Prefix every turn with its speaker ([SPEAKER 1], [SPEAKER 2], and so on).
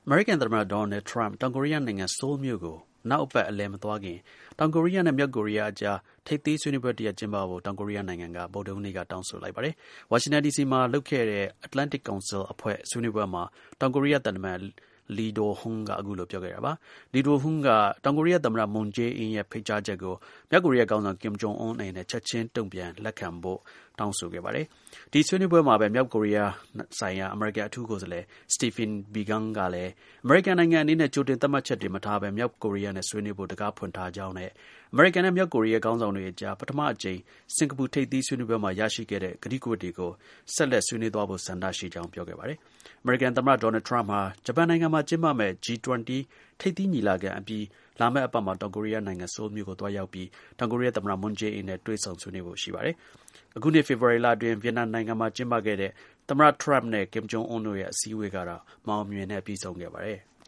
[SPEAKER 1] American သမ္မတ Donald Trump တောင်ကိုရီးယားနိုင်ငံ ဆိုးလ်မြို့ကိုနောက်အပတ်အလည်မသွားခင်တောင်ကိုရီးယားနဲ့မြောက်ကိုရီးယားအကြားထိပ်သီးဆွေးနွေးပွဲတစ်ရပ်ကျင်းပဖို့တောင်ကိုရီးယားနိုင်ငံကဗုဒ္ဓဟူးနေ့ကတောင်းဆိုလိုက်ပါတယ်။ ဝါရှင်တန်ဒီစီမှာလုပ်ခဲ့တဲ့ Atlantic Council အဖွဲ့ဆွေးနွေးပွဲမှာတောင်ကိုရီးယားသံတမန် Lee Do-hoon ကအခုလိုပြောခဲ့တာပါ။ Lee Do-hoon ကတောင်ကိုရီးယားသမ္မတ Moon Jae-in ရဲ့ဖိတ်ကြားချက်ကိုမြောက်ကိုရီးယားခေါင်းဆောင် Kim Jong-un အနေနဲ့ချက်ချင်းတုံ့ပြန်လက်ခံဖို့တောင်းဆိုခဲ့ပါတယ်။ ဒီဆွေးနွေးပွဲမှာပဲမြောက်ကိုရီးယားဆိုင်ရာအမေရိကန်အထူးကိုယ်စားလှယ် Stephen Biegun ကလည်း အမေရိကန်နိုင်ငံအနေနဲ့ကြိုတင်သတ်မှတ်ချက်တွေမထားဘဲမြောက်ကိုရီးယားနဲ့ဆွေးနွေးဖို့တံခါးဖွင့်ထားကြောင်းနဲ့အမေရိကန်နဲ့မြောက်ကိုရီးယားခေါင်းဆောင်တွေအကြားပထမအကြိမ်စင်္ကာပူထိပ်သီးဆွေးနွေးပွဲမှာရရှိခဲ့တဲ့ကတိကဝတ်တွေကိုဆက်လက်ဆွေးနွေးသွားဖို့ဆန္ဒရှိကြောင်းပြောခဲ့ပါတယ်။ အမေရိကန်သမ္မတ Donald Trump ဟာဂျပန်နိုင်ငံမှာကျင်းပမယ့် G20 ထိပ်သီးညီလာခံအပြီးလာမယ့်အပတ်မှာတောင်ကိုရီးယားနိုင်ငံ ဆိုးလ်မြို့ကိုသွားရောက်ပြီးတောင်ကိုရီးယားသမ္မတ Moon Jae-in နဲ့တွေ့ဆုံဆွေးနွေးဖို့ရှိပါတယ်။ အခုနှစ်ဖေဖော်ဝါရီလအတွင်းဗီယက်နမ်နိုင်ငံမှာကျင်းပခဲ့တဲ့သမ္မတ Trump နဲ့ Kim Jong-un တို့ရဲ့အစည်းအဝေးကတော့မအောင်မမြင်နဲ့ပြီးဆုံးခဲ့ပါတယ်။